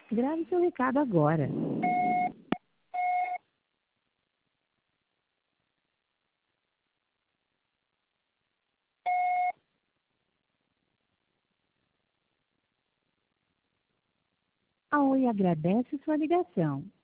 Grave seu recado agora. A Oi agradece sua ligação.